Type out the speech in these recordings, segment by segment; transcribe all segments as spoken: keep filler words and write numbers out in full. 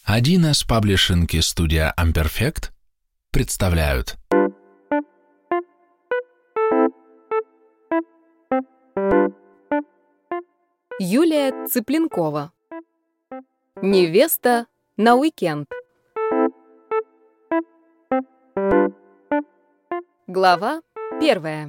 один эс Publishing и студия Amperfect представляют. Юлия Цыпленкова. Невеста на уикенд. Глава первая.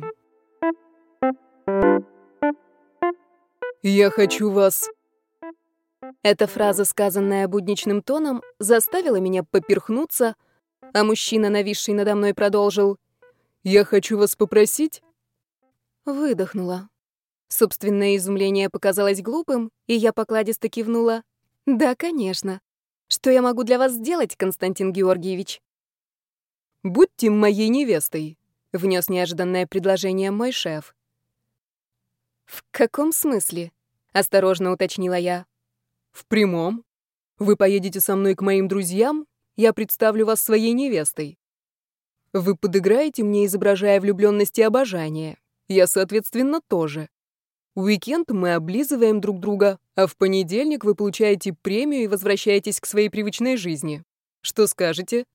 «Я хочу вас...» Эта фраза, сказанная будничным тоном, заставила меня поперхнуться, а мужчина, нависший надо мной, продолжил: «Я хочу вас попросить...» Выдохнула. Собственное изумление показалось глупым, и я покладисто кивнула. «Да, конечно. Что я могу для вас сделать, Константин Георгиевич?» «Будьте моей невестой», — внес неожиданное предложение мой шеф. «В каком смысле?» — осторожно уточнила я. «В прямом. Вы поедете со мной к моим друзьям, я представлю вас своей невестой. Вы подыграете мне, изображая влюбленность и обожание. Я, соответственно, тоже. В уикенд мы облизываем друг друга, а в понедельник вы получаете премию и возвращаетесь к своей привычной жизни. Что скажете?»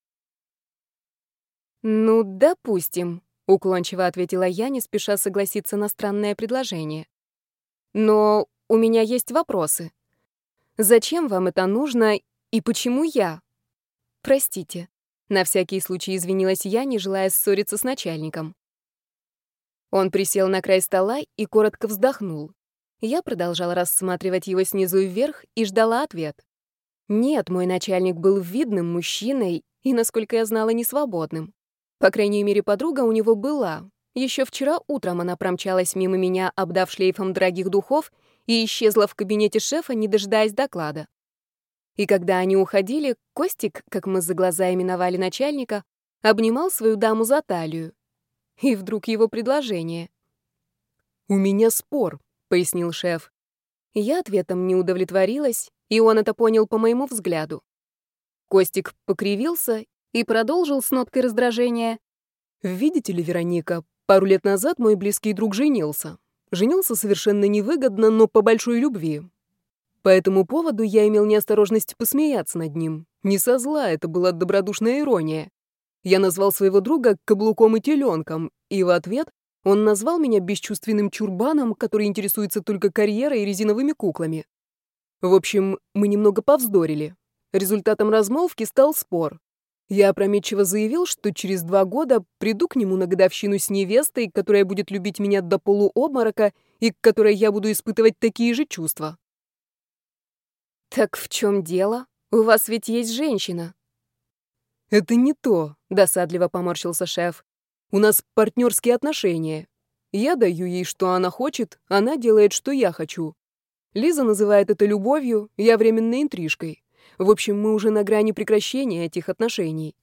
«Ну, допустим», — уклончиво ответила я, не спеша согласиться на странное предложение. «Но у меня есть вопросы. Зачем вам это нужно и почему я?» «Простите», — на всякий случай извинилась я, не желая ссориться с начальником. Он присел на край стола и коротко вздохнул. Я продолжала рассматривать его снизу вверх и ждала ответ. Нет, мой начальник был видным мужчиной и, насколько я знала, не свободным. По крайней мере, подруга у него была. Еще вчера утром она промчалась мимо меня, обдав шлейфом дорогих духов, и исчезла в кабинете шефа, не дожидаясь доклада. И когда они уходили, Костик, как мы за глаза именовали начальника, обнимал свою даму за талию. И вдруг его предложение. «У меня спор», — пояснил шеф. Я ответом не удовлетворилась, и он это понял по моему взгляду. Костик покривился и продолжил с ноткой раздражения. «Видите ли, Вероника, пару лет назад мой близкий друг женился. Женился совершенно невыгодно, но по большой любви. По этому поводу я имел неосторожность посмеяться над ним. Не со зла, это была добродушная ирония. Я назвал своего друга каблуком и теленком, и в ответ он назвал меня бесчувственным чурбаном, который интересуется только карьерой и резиновыми куклами. В общем, мы немного повздорили. Результатом размолвки стал спор. Я опрометчиво заявил, что через два года приду к нему на годовщину с невестой, которая будет любить меня до полуобморока и к которой я буду испытывать такие же чувства. «Так в чем дело? У вас ведь есть женщина». «Это не то», — досадливо поморщился шеф. «У нас партнерские отношения. Я даю ей, что она хочет, она делает, что я хочу. Лиза называет это любовью, я временной интрижкой. В общем, мы уже на грани прекращения этих отношений».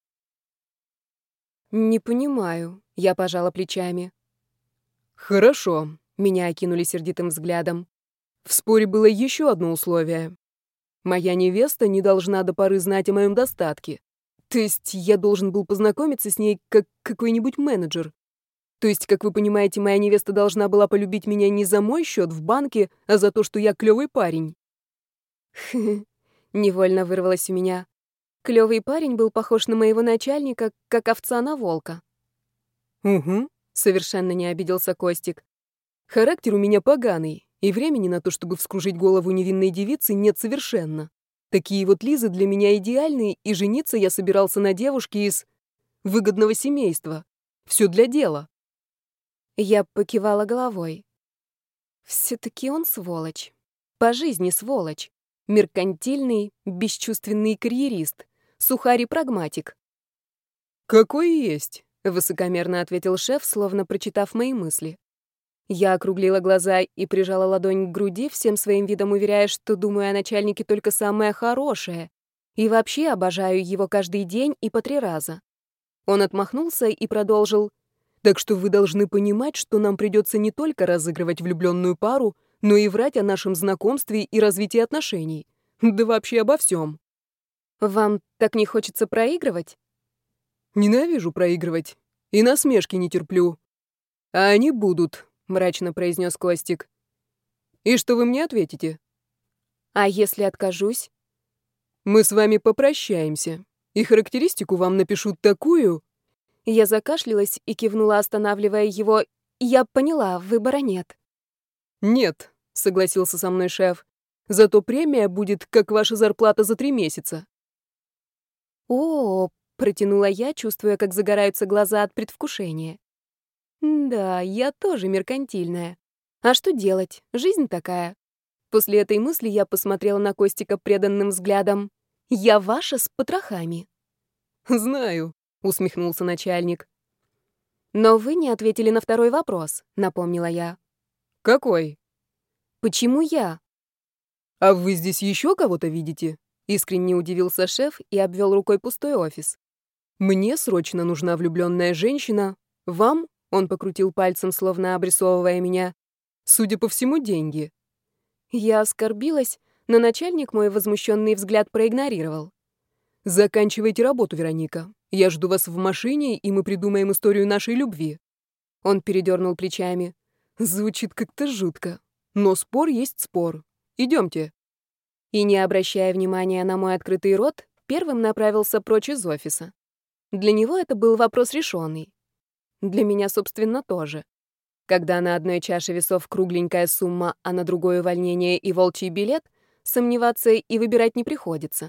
«Не понимаю», — я пожала плечами. «Хорошо», — меня окинули сердитым взглядом. «В споре было еще одно условие. Моя невеста не должна до поры знать о моем достатке. То есть я должен был познакомиться с ней как какой-нибудь менеджер. То есть, как вы понимаете, моя невеста должна была полюбить меня не за мой счет в банке, а за то, что я клевый парень». Невольно вырвалось у меня. Клёвый парень был похож на моего начальника, как овца на волка. «Угу», — совершенно не обиделся Костик. «Характер у меня поганый, и времени на то, чтобы вскружить голову невинной девицы, нет совершенно. Такие вот Лизы для меня идеальные, и жениться я собирался на девушке из выгодного семейства. Все для дела». Я покивала головой. Все-таки он сволочь. По жизни сволочь. Меркантильный, бесчувственный карьерист. Сухарь и прагматик. «Какой есть», — высокомерно ответил шеф, словно прочитав мои мысли. Я округлила глаза и прижала ладонь к груди, всем своим видом уверяя, что думаю о начальнике только самое хорошее. И вообще обожаю его каждый день и по три раза. Он отмахнулся и продолжил. «Так что вы должны понимать, что нам придется не только разыгрывать влюбленную пару, но и врать о нашем знакомстве и развитии отношений. Да вообще обо всем». «Вам так не хочется проигрывать?» «Ненавижу проигрывать. И насмешки не терплю. А они будут», — мрачно произнес Костик. «И что вы мне ответите?» «А если откажусь?» Мы с вами попрощаемся. И характеристику вам напишу такую. Я закашлялась и кивнула, останавливая его. Я поняла, выбора нет. Нет, согласился со мной шеф. Зато премия будет, как ваша зарплата за три месяца. О, протянула я, чувствуя, как загораются глаза от предвкушения. Да, я тоже меркантильная. А что делать? Жизнь такая. После этой мысли я посмотрела на Костика преданным взглядом. Я ваша с потрохами. Знаю, усмехнулся начальник. Но вы не ответили на второй вопрос, напомнила я. Какой? Почему я? А вы здесь еще кого-то видите? Искренне удивился шеф и обвел рукой пустой офис. Мне срочно нужна влюбленная женщина. Вам, он покрутил пальцем, словно обрисовывая меня, судя по всему, деньги. Я оскорбилась, но начальник мой возмущенный взгляд проигнорировал. «Заканчивайте работу, Вероника. Я жду вас в машине, и мы придумаем историю нашей любви». Он передернул плечами. «Звучит как-то жутко. Но спор есть спор. Идемте». И, не обращая внимания на мой открытый рот, первым направился прочь из офиса. Для него это был вопрос решенный. Для меня, собственно, тоже. Когда на одной чаше весов кругленькая сумма, а на другое увольнение и волчий билет, сомневаться и выбирать не приходится.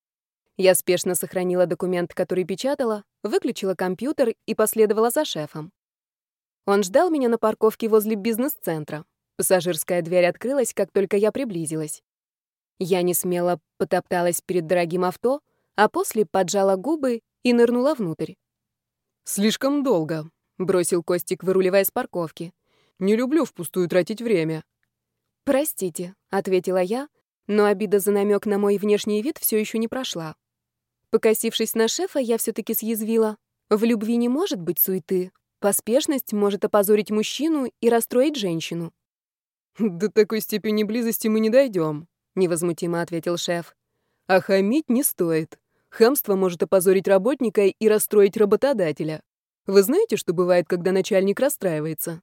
Я спешно сохранила документ, который печатала, выключила компьютер и последовала за шефом. Он ждал меня на парковке возле бизнес-центра. Пассажирская дверь открылась, как только я приблизилась. Я несмело потопталась перед дорогим авто, а после поджала губы и нырнула внутрь. «Слишком долго», — бросил Костик, выруливая с парковки. «Не люблю впустую тратить время». «Простите», — ответила я, но обида за намек на мой внешний вид все еще не прошла. Покосившись на шефа, я все-таки съязвила. В любви не может быть суеты. Поспешность может опозорить мужчину и расстроить женщину. «До такой степени близости мы не дойдем», — невозмутимо ответил шеф. «А хамить не стоит. Хамство может опозорить работника и расстроить работодателя. Вы знаете, что бывает, когда начальник расстраивается?»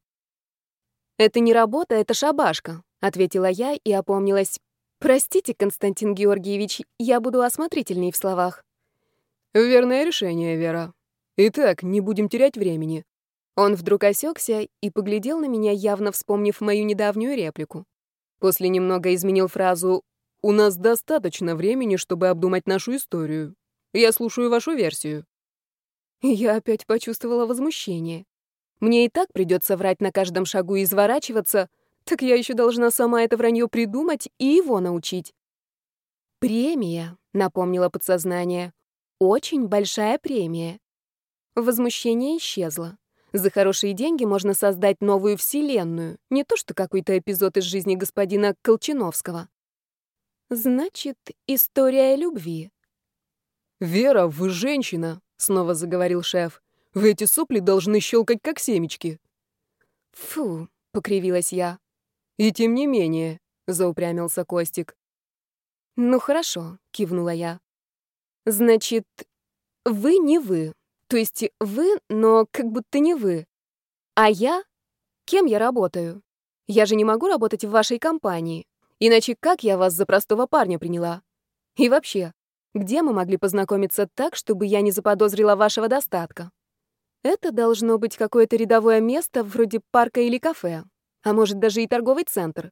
«Это не работа, это шабашка», — ответила я и опомнилась. «Простите, Константин Георгиевич, я буду осмотрительней в словах». «Верное решение, Вера. Итак, не будем терять времени». Он вдруг осекся и поглядел на меня, явно вспомнив мою недавнюю реплику. После немного изменил фразу «У нас достаточно времени, чтобы обдумать нашу историю. Я слушаю вашу версию». Я опять почувствовала возмущение. Мне и так придется врать на каждом шагу и изворачиваться, так я еще должна сама это вранье придумать и его научить. «Премия», — напомнило подсознание. «Очень большая премия». Возмущение исчезло. За хорошие деньги можно создать новую вселенную, не то что какой-то эпизод из жизни господина Колчиновского. Значит, история любви. «Вера, вы женщина», — снова заговорил шеф. «Вы эти сопли должны щелкать, как семечки». «Фу», — покривилась я. «И тем не менее», — заупрямился Костик. «Ну хорошо», — кивнула я. «Значит, вы не вы. То есть вы, но как будто не вы. А я? Кем я работаю? Я же не могу работать в вашей компании. Иначе как я вас за простого парня приняла? И вообще, где мы могли познакомиться так, чтобы я не заподозрила вашего достатка? Это должно быть какое-то рядовое место, вроде парка или кафе, а может даже и торговый центр».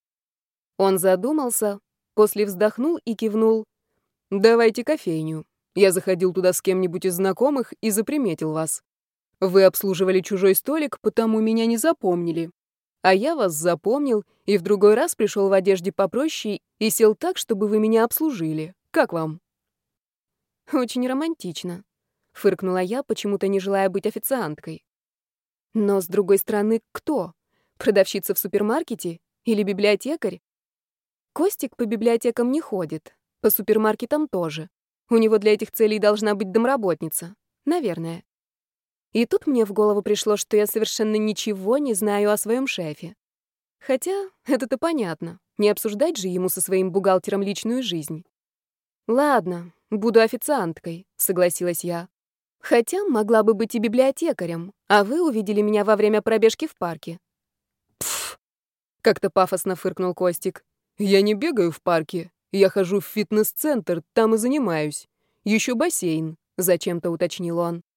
Он задумался, после вздохнул и кивнул. «Давайте кофейню. Я заходил туда с кем-нибудь из знакомых и заприметил вас. Вы обслуживали чужой столик, потому меня не запомнили. А я вас запомнил и в другой раз пришел в одежде попроще и сел так, чтобы вы меня обслужили. Как вам?» «Очень романтично», — фыркнула я, почему-то не желая быть официанткой. «Но, с другой стороны, кто? Продавщица в супермаркете или библиотекарь? Костик по библиотекам не ходит, по супермаркетам тоже. У него для этих целей должна быть домработница. Наверное». И тут мне в голову пришло, что я совершенно ничего не знаю о своем шефе. Хотя это-то понятно. Не обсуждать же ему со своим бухгалтером личную жизнь. «Ладно, буду официанткой», — согласилась я. «Хотя могла бы быть и библиотекарем, а вы увидели меня во время пробежки в парке». «Пф!» — как-то пафосно фыркнул Костик. «Я не бегаю в парке. Я хожу в фитнес-центр, там и занимаюсь. Еще бассейн», — зачем-то уточнил он.